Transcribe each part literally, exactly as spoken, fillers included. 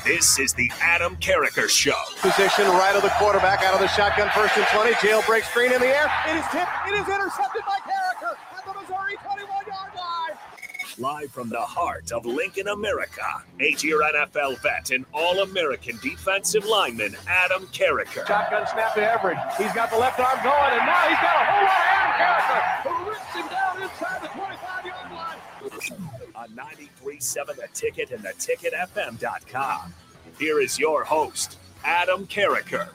This is the Adam Carriker Show. Position right of the quarterback, out of the shotgun, first and twenty. Jailbreak screen in the air. It is tipped. It is intercepted by Carriker at the Missouri twenty-one-yard line. Live from the heart of Lincoln, America, eight-year N F L vet and All-American defensive lineman Adam Carriker. Shotgun snap to Everett. He's got the left arm going, and now he's got a whole lot of Adam Carriker who rips him down inside the twenty-five-yard line. On ninety-three point seven The Ticket and the ticket f m dot com. Here is your host, Adam Carriker.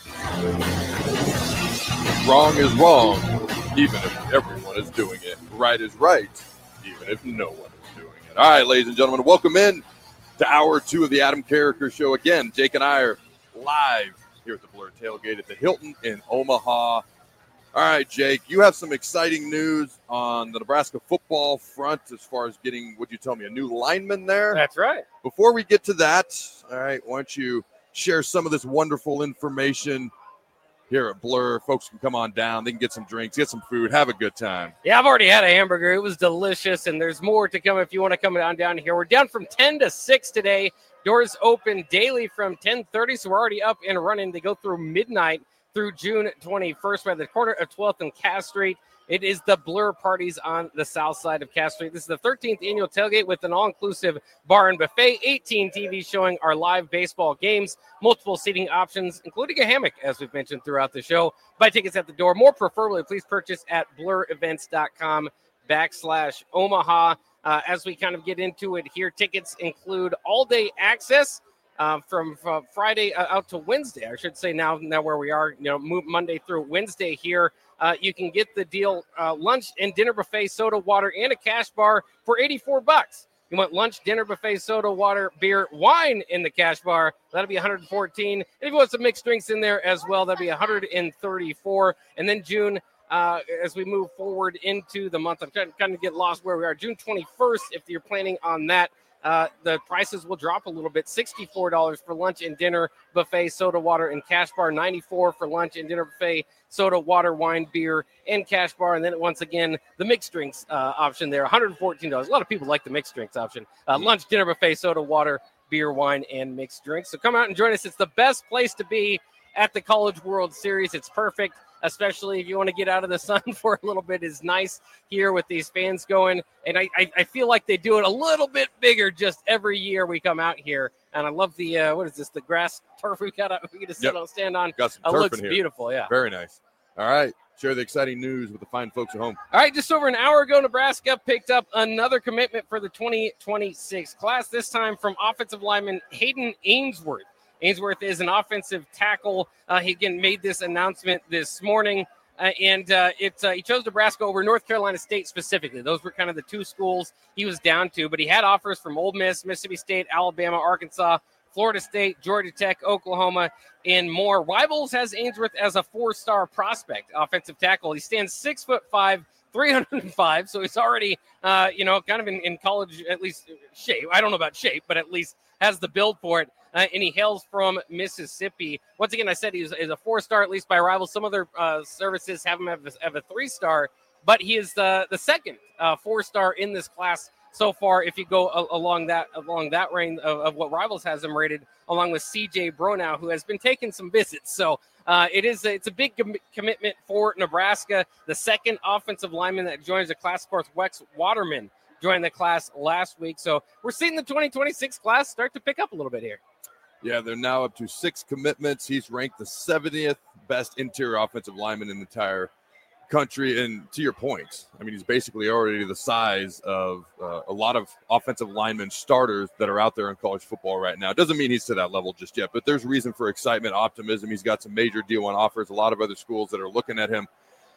Wrong is wrong, even if everyone is doing it. Right is right, even if no one is doing it. All right, ladies and gentlemen, welcome in to hour two of the Adam Carriker Show. Again, Jake and I are live here at the Blur Tailgate at the Hilton in Omaha. All right, Jake, you have some exciting news on the Nebraska football front as far as getting, would you tell me, a new lineman there? That's right. Before we get to that, all right, why don't you share some of this wonderful information here at Blur. Folks can come on down. They can get some drinks, get some food, have a good time. Yeah, I've already had a hamburger. It was delicious, and there's more to come if you want to come on down here. We're down from ten to six today. Doors open daily from ten thirty, so we're already up and running. They go through midnight through June twenty-first by the corner of twelfth and Cass Street. It is the Blur parties on the south side of Cass Street. This is the thirteenth annual tailgate with an all-inclusive bar and buffet, eighteen T Vs showing our live baseball games, multiple seating options, including a hammock, as we've mentioned throughout the show. Buy tickets at the door. More preferably, please purchase at blur events dot com backslash Omaha. Uh, as we kind of get into it here, tickets include all-day access, Uh, from, from Friday uh, out to Wednesday, I should say now, now where we are, you know, move Monday through Wednesday here. Uh, you can get the deal uh, lunch and dinner buffet, soda, water, and a cash bar for eighty-four bucks. You want lunch, dinner buffet, soda, water, beer, wine in the cash bar, that'll be one hundred fourteen. And if you want some mixed drinks in there as well, that'll be one hundred thirty-four. And then June, uh, as we move forward into the month, I'm trying to kind of get lost where we are. June twenty-first, if you're planning on that, Uh, the prices will drop a little bit. sixty-four dollars for lunch and dinner buffet, soda, water, and cash bar. ninety-four dollars for lunch and dinner buffet, soda, water, wine, beer, and cash bar. And then once again, the mixed drinks uh, option there, one hundred fourteen dollars. A lot of people like the mixed drinks option. Uh, lunch, dinner buffet, soda, water, beer, wine, and mixed drinks. So come out and join us. It's the best place to be at the College World Series. It's perfect, especially if you want to get out of the sun for a little bit. It's nice here with these fans going. And I, I, I feel like they do it a little bit bigger just every year we come out here. And I love the, uh, what is this, the grass turf we got we get to sit Yep. on, stand on. Got some It turf looks in here. beautiful, yeah. Very nice. All right, share the exciting news with the fine folks at home. All right, just over an hour ago, Nebraska picked up another commitment for the twenty twenty-six class, this time from offensive lineman Hayden Ainsworth. Ainsworth is an offensive tackle. Uh, he again made this announcement this morning, uh, and uh, it, uh, he chose Nebraska over North Carolina State specifically. Those were kind of the two schools he was down to, but he had offers from Ole Miss, Mississippi State, Alabama, Arkansas, Florida State, Georgia Tech, Oklahoma, and more. Rivals has Ainsworth as a four-star prospect, offensive tackle. He stands six foot five, three hundred five, so he's already, uh, you know, kind of in, in college, at least shape. I don't know about shape, but at least has the build for it. Uh, and he hails from Mississippi. Once again, I said he's is a four-star, at least by Rivals. Some other uh, services have him have a, have a three-star, but he is the, the second uh, four-star in this class so far. If you go a, along that along that range of, of what Rivals has him rated, along with C J Bronow, who has been taking some visits. So uh, it is a, it's a big com- commitment for Nebraska. The second offensive lineman that joins the class, of course, Wex Waterman joined the class last week. So we're seeing the twenty twenty-six class start to pick up a little bit here. Yeah, they're now up to six commitments. He's ranked the seventieth best interior offensive lineman in the entire country. And to your point, I mean, he's basically already the size of uh, a lot of offensive linemen starters that are out there in college football right now. It doesn't mean he's to that level just yet, but there's reason for excitement, optimism. He's got some major D one offers, a lot of other schools that are looking at him.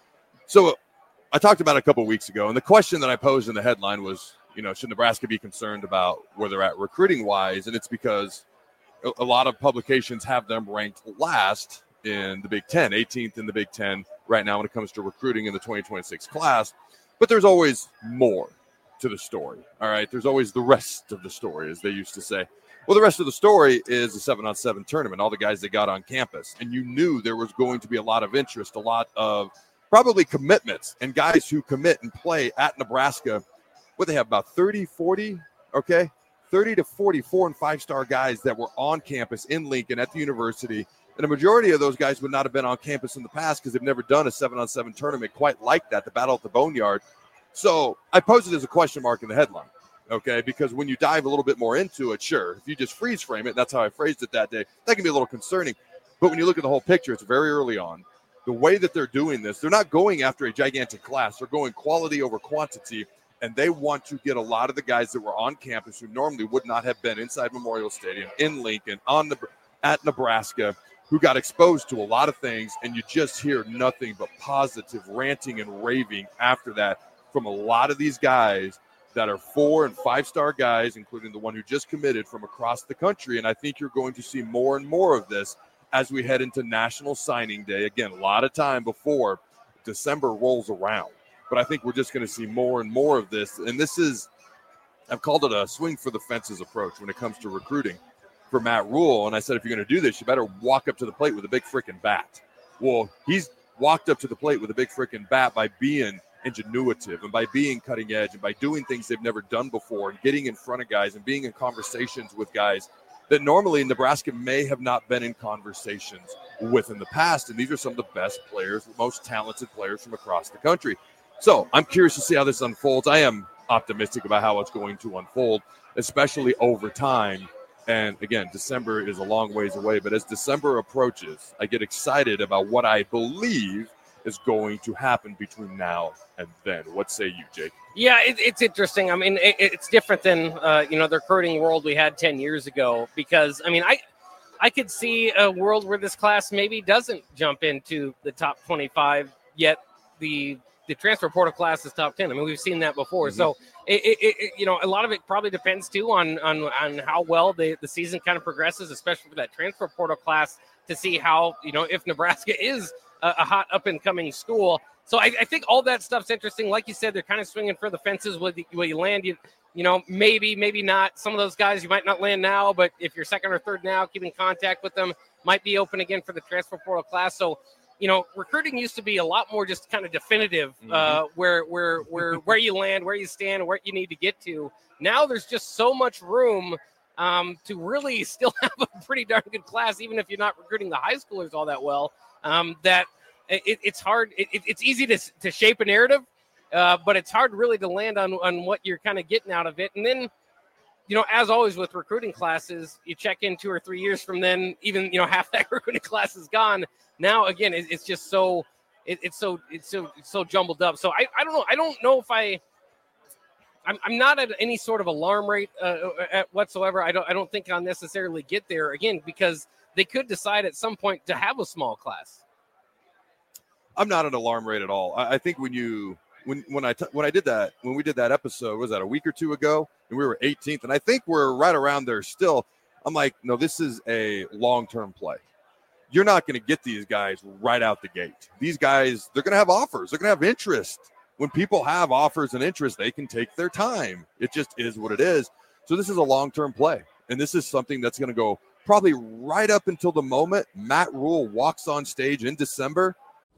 So I talked about it a couple of weeks ago, and the question that I posed in the headline was, you know, should Nebraska be concerned about where they're at recruiting-wise? And it's because a lot of publications have them ranked last in the Big Ten, eighteenth in the Big Ten right now when it comes to recruiting in the twenty twenty-six class. But there's always more to the story, all right? There's always the rest of the story, as they used to say. Well, the rest of the story is the seven-on-seven tournament, all the guys they got on campus. And you knew there was going to be a lot of interest, a lot of probably commitments, and guys who commit and play at Nebraska. What, they have about thirty, forty, okay? thirty to forty four and five-star guys that were on campus in Lincoln at the university. And a majority of those guys would not have been on campus in the past because they've never done a seven-on-seven tournament quite like that, the Battle at the Boneyard. So I pose it as a question mark in the headline, okay? Because when you dive a little bit more into it, sure, if you just freeze frame it, that's how I phrased it that day, that can be a little concerning. But when you look at the whole picture, it's very early on. The way that they're doing this, they're not going after a gigantic class. They're going quality over quantity, and they want to get a lot of the guys that were on campus who normally would not have been inside Memorial Stadium, in Lincoln, on the, at Nebraska, who got exposed to a lot of things, and you just hear nothing but positive ranting and raving after that from a lot of these guys that are four and five-star guys, including the one who just committed from across the country. And I think you're going to see more and more of this as we head into National Signing Day. Again, a lot of time before December rolls around. But I think we're just going to see more and more of this. And this is, I've called it a swing for the fences approach when it comes to recruiting for Matt Rhule. And I said, if you're going to do this, you better walk up to the plate with a big freaking bat. Well, he's walked up to the plate with a big freaking bat by being ingenuitive and by being cutting edge and by doing things they've never done before and getting in front of guys and being in conversations with guys that normally Nebraska may have not been in conversations with in the past. And these are some of the best players, the most talented players from across the country. So I'm curious to see how this unfolds. I am optimistic about how it's going to unfold, especially over time. And again, December is a long ways away, but as December approaches, I get excited about what I believe is going to happen between now and then. What say you, Jake? Yeah, it, it's interesting. I mean, it, it's different than, uh, you know, the recruiting world we had ten years ago, because, I mean, I I could see a world where this class maybe doesn't jump into the top twenty-five, yet the the transfer portal class is top ten. I mean, we've seen that before. Mm-hmm. So, it, it, it, you know, a lot of it probably depends, too, on on, on how well the, the season kind of progresses, especially for that transfer portal class, to see how, you know, if Nebraska is a, a hot up-and-coming school. So I, I think all that stuff's interesting. Like you said, they're kind of swinging for the fences where, the, where you land. You, you know, maybe, maybe not. Some of those guys you might not land now, but if you're second or third now, keeping contact with them might be open again for the transfer portal class. So, you know, recruiting used to be a lot more just kind of definitive, mm-hmm. uh, where where where where you land, where you stand, where you need to get to. Now there's just so much room um, to really still have a pretty darn good class, even if you're not recruiting the high schoolers all that well. Um, that it, it's hard. It, it's easy to to shape a narrative, uh, but it's hard really to land on on what you're kind of getting out of it. And then, you know, as always with recruiting classes, you check in two or three years from then, even, you know, half that recruiting class is gone. Now, again, it, it's just so it, it's so it's so it's so jumbled up. So I, I don't know. I don't know if I I'm, I'm not at any sort of alarm rate uh, at whatsoever. I don't I don't think I'll necessarily get there again, because they could decide at some point to have a small class. I'm not an alarm rate at all. I, I think when you when when I t- when I did that when we did that episode, was that a week or two ago, and we were eighteenth, and I think we're right around there still. I'm like, no, this is a long-term play. You're not going to get these guys right out the gate. These guys, they're going to have offers. They're going to have interest. When people have offers and interest, they can take their time. It just is what it is. So this is a long-term play, and this is something that's going to go probably right up until the moment Matt Rhule walks on stage in December.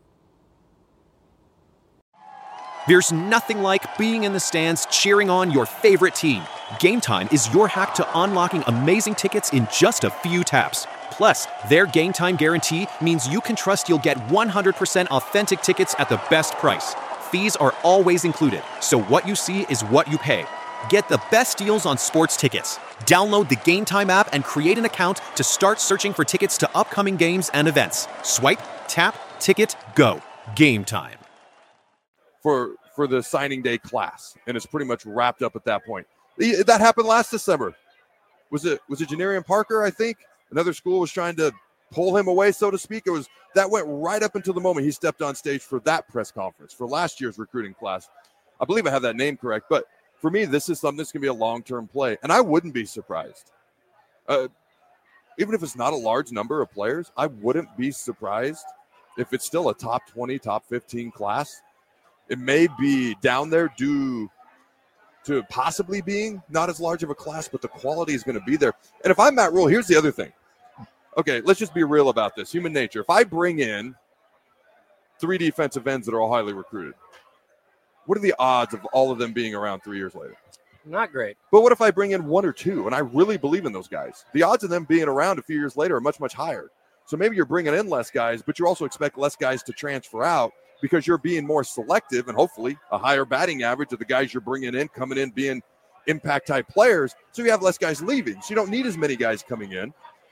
There's nothing like being in the stands cheering on your favorite team. Game Time is your hack to unlocking amazing tickets in just a few taps. Plus, their Game Time guarantee means you can trust you'll get one hundred percent authentic tickets at the best price. Fees are always included, so what you see is what you pay. Get the best deals on sports tickets. Download the Game Time app and create an account to start searching for tickets to upcoming games and events. Swipe, tap, ticket, go. Game Time. For for the signing day class, and it's pretty much wrapped up at that point. That happened last December. Was it was it Janarian Parker, I think? Another school was trying to pull him away, so to speak. It was that went right up until the moment he stepped on stage for that press conference for last year's recruiting class. I believe I have that name correct, but for me, this is something that's going to be a long-term play, and I wouldn't be surprised. Uh, even if it's not a large number of players, I wouldn't be surprised if it's still a top twenty, top fifteen class. It may be down there due to possibly being not as large of a class, but the quality is going to be there. And if I'm Matt Rhule, here's the other thing. Okay, let's just be real about this. Human nature. If I bring in three defensive ends that are all highly recruited, what are the odds of all of them being around three years later? Not great. But what if I bring in one or two, and I really believe in those guys? The odds of them being around a few years later are much, much higher. So maybe you're bringing in less guys, but you also expect less guys to transfer out because you're being more selective and hopefully a higher batting average of the guys you're bringing in, coming in, being impact-type players. So you have less guys leaving. So you don't need as many guys coming in.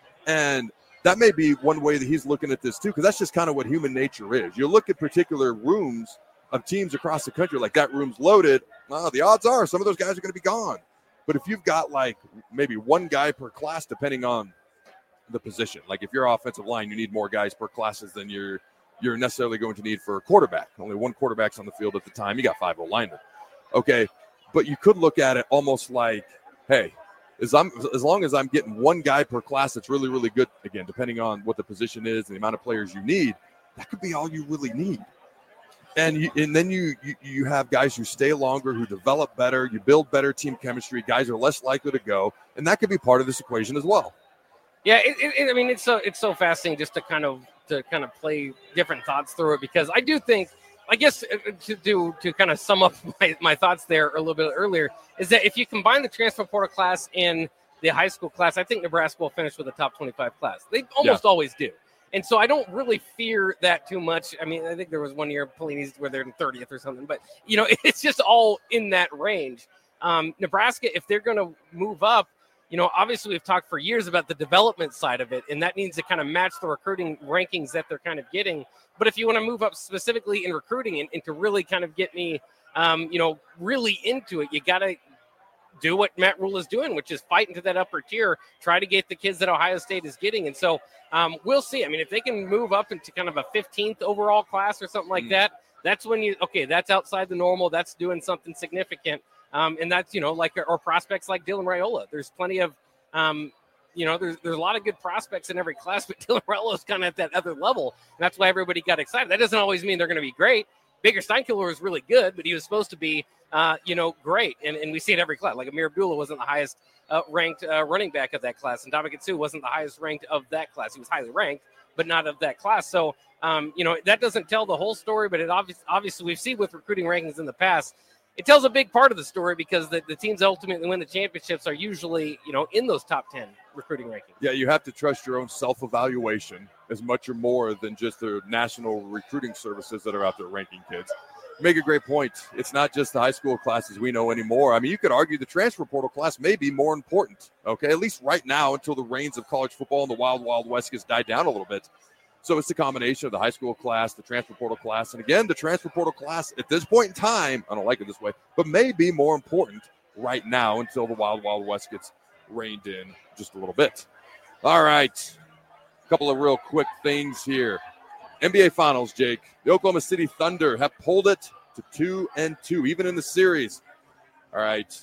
And that may be one way that he's looking at this too, because that's just kind of what human nature is. You look at particular rooms of teams across the country, like that room's loaded. Well, the odds are some of those guys are going to be gone. But if you've got like maybe one guy per class, depending on the position, like if you're offensive line, you need more guys per classes than you're you're necessarily going to need for a quarterback. Only one quarterback's on the field at the time. You got five O-linemen. Okay, but you could look at it almost like, hey, as I'm as long as I'm getting one guy per class that's really, really good, again, depending on what the position is and the amount of players you need, that could be all you really need. And you, and then you, you you have guys who stay longer, who develop better, you build better team chemistry, guys are less likely to go, and that could be part of this equation as well. Yeah, it, it, I mean, it's so it's so fascinating just to kind of to kind of play different thoughts through it, because I do think, I guess to do to kind of sum up my, my thoughts there a little bit earlier, is that if you combine the transfer portal class and the high school class, I think Nebraska will finish with a top twenty-five class. They almost yeah. always do. And so I don't really fear that too much. I mean, I think there was one year Pelini's where they're in thirtieth or something, but you know, it's just all in that range. Um, Nebraska, if they're going to move up, you know, obviously we've talked for years about the development side of it, and that needs to kind of match the recruiting rankings that they're kind of getting. But if you want to move up specifically in recruiting and, and to really kind of get me, um, you know, really into it, you got to do what Matt Rhule is doing, which is fight into that upper tier, try to get the kids that Ohio State is getting. And so um, we'll see. I mean, if they can move up into kind of a fifteenth overall class or something like mm. that, that's when you, okay, that's outside the normal. That's doing something significant. Um, and that's, you know, like, or prospects like Dylan Raiola. There's plenty of, um, you know, there's there's a lot of good prospects in every class, but Dylan Raiola is kind of at that other level. And that's why everybody got excited. That doesn't always mean they're going to be great. Baker Steinkiller was really good, but he was supposed to be, uh, you know, great. And and we see it every class. Like Amir Abdullah wasn't the highest uh, ranked uh, running back of that class. And Dominic Sue wasn't the highest ranked of that class. He was highly ranked, but not of that class. So, um, you know, that doesn't tell the whole story, but it obviously, obviously we've seen with recruiting rankings in the past, it tells a big part of the story, because the, the teams that ultimately win the championships are usually, you know, in those top ten recruiting rankings. Yeah, you have to trust your own self-evaluation as much or more than just the national recruiting services that are out there ranking kids. You make a great point. It's not just the high school classes we know anymore. I mean, you could argue the transfer portal class may be more important, okay, at least right now until the reins of college football and the wild, wild west gets died down a little bit. So it's the combination of the high school class, the transfer portal class, and again, the transfer portal class at this point in time, I don't like it this way, but may be more important right now until the wild, wild west gets reined in just a little bit. All right, a couple of real quick things here. N B A Finals, Jake. The Oklahoma City Thunder have pulled it to two and two, even in the series. All right,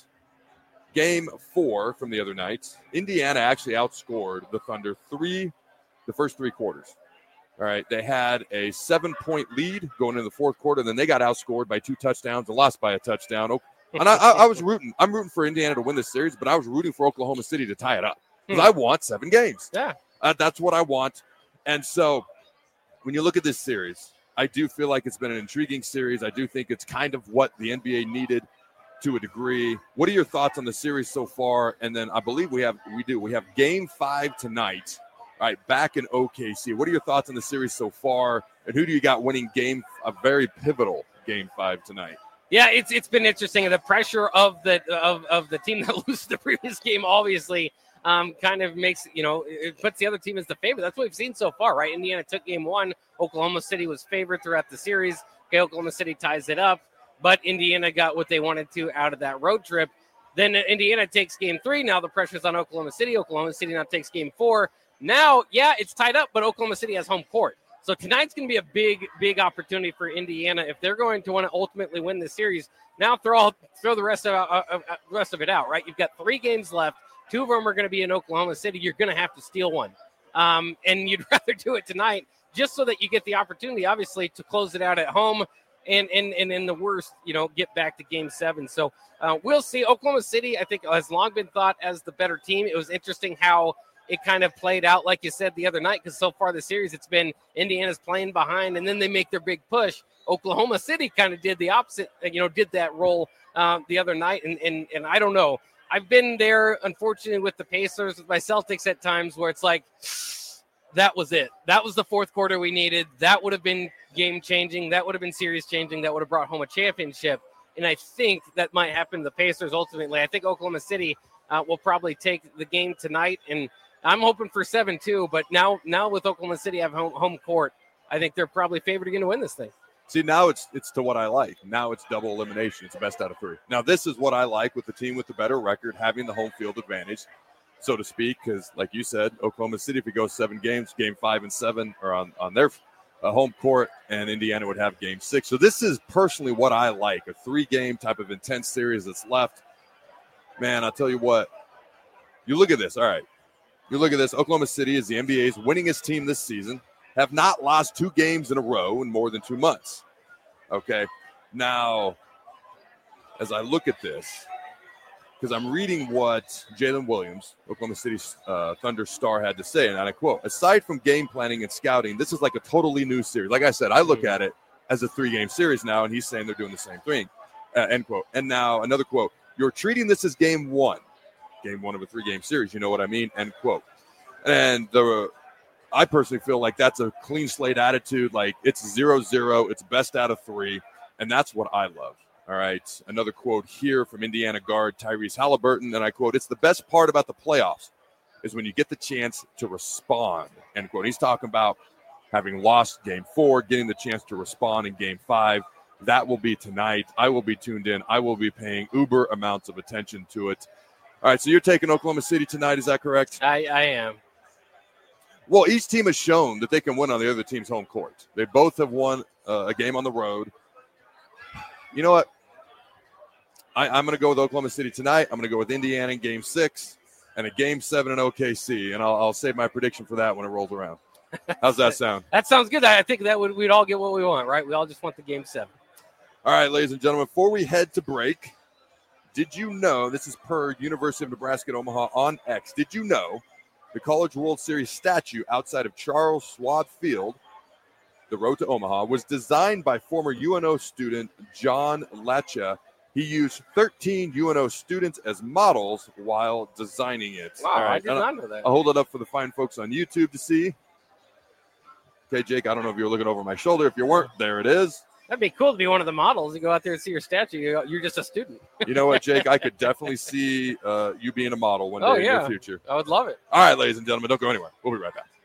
game four from the other night. Indiana actually outscored the Thunder three, the first three quarters. All right, they had a seven-point lead going into the fourth quarter, and then they got outscored by two touchdowns and lost by a touchdown. And I, I, I was rooting. I'm rooting for Indiana to win this series, but I was rooting for Oklahoma City to tie it up because hmm. I want seven games. Yeah, uh, that's what I want. And so when you look at this series, I do feel like it's been an intriguing series. I do think it's kind of what the N B A needed to a degree. What are your thoughts on the series so far? And then I believe we have we do we have game five tonight. All right, back in O K C. What are your thoughts on the series so far? And who do you got winning game, a very pivotal game five tonight? Yeah, it's it's been interesting. The pressure of the of, of the team that loses the previous game obviously um, kind of makes, you know, it puts the other team as the favorite. That's what we've seen so far, right? Indiana took game one. Oklahoma City was favored throughout the series. Okay, Oklahoma City ties it up, but Indiana got what they wanted to out of that road trip. Then Indiana takes game three. Now the pressure's on Oklahoma City. Oklahoma City now takes game four. Now, yeah, it's tied up, but Oklahoma City has home court. So tonight's going to be a big, big opportunity for Indiana if they're going to want to ultimately win the series. Now throw all, throw the rest of uh, uh, rest of it out, right? You've got three games left. Two of them are going to be in Oklahoma City. You're going to have to steal one, um, and you'd rather do it tonight just so that you get the opportunity, obviously, to close it out at home. And and and in the worst, you know, get back to game seven. So uh, we'll see. Oklahoma City, I think, has long been thought as the better team. It was interesting how it kind of played out, like you said, the other night, because so far this series, it's been Indiana's playing behind, and then they make their big push. Oklahoma City kind of did the opposite, you know, did that role um, the other night, and, and and I don't know. I've been there, unfortunately, with the Pacers, with my Celtics at times, where it's like, that was it. That was the fourth quarter we needed. That would have been game-changing. That would have been series-changing. That would have brought home a championship. And I think that might happen to the Pacers ultimately. I think Oklahoma City uh, will probably take the game tonight, and I'm hoping for seven two. But now, now with Oklahoma City have home, home court, I think they're probably favored again to win this thing. See, now it's it's to what I like. Now it's double elimination. It's the best out of three. Now, this is what I like with the team with the better record, having the home field advantage, so to speak, because, like you said, Oklahoma City, if we go seven games, game five and seven are on, on their uh, home court, and Indiana would have game six. So this is personally what I like, a three-game type of intense series that's left. Man, I'll tell you what. You look at this. All right. You look at this. Oklahoma City is the N B A's winningest team this season. Have not lost two games in a row in more than two months. Okay. Now, as I look at this, because I'm reading what Jalen Williams, Oklahoma City uh, Thunder star, had to say, and I quote, aside from game planning and scouting, this is like a totally new series. Like I said, I look at it as a three-game series now, and he's saying they're doing the same thing, uh, end quote. And now another quote, you're treating this as game one, game one of a three-game series. You know what I mean? End quote. And the I personally feel like that's a clean slate attitude. Like it's zero zero. It's best out of three. And that's what I love. All right. Another quote here from Indiana guard Tyrese Halliburton. And I quote, it's the best part about the playoffs is when you get the chance to respond. End quote. He's talking about having lost game four, getting the chance to respond in game five. That will be tonight. I will be tuned in. I will be paying uber amounts of attention to it. All right. So you're taking Oklahoma City tonight. Is that correct? I, I am. Well, each team has shown that they can win on the other team's home court. They both have won uh, a game on the road. You know what? I, I'm going to go with Oklahoma City tonight. I'm going to go with Indiana in game six and a game seven in O K C, and I'll, I'll save my prediction for that when it rolls around. How's that sound? That sounds good. I think that would, we'd all get what we want, right? We all just want the game seven. All right, ladies and gentlemen, before we head to break, did you know, this is per University of Nebraska at Omaha on X, did you know the College World Series statue outside of Charles Schwab Field, the road to Omaha, was designed by former U N O student John Lacha. He used thirteen U N O students as models while designing it. Wow, All right, I did not know that. I'll hold it up for the fine folks on YouTube to see. Okay, Jake, I don't know if you were looking over my shoulder. If you weren't, there it is. That'd be cool to be one of the models. You go out there and see your statue. You're just a student. You know what, Jake? I could definitely see uh, you being a model one day oh, yeah. in the future. I would love it. All right, ladies and gentlemen, don't go anywhere. We'll be right back.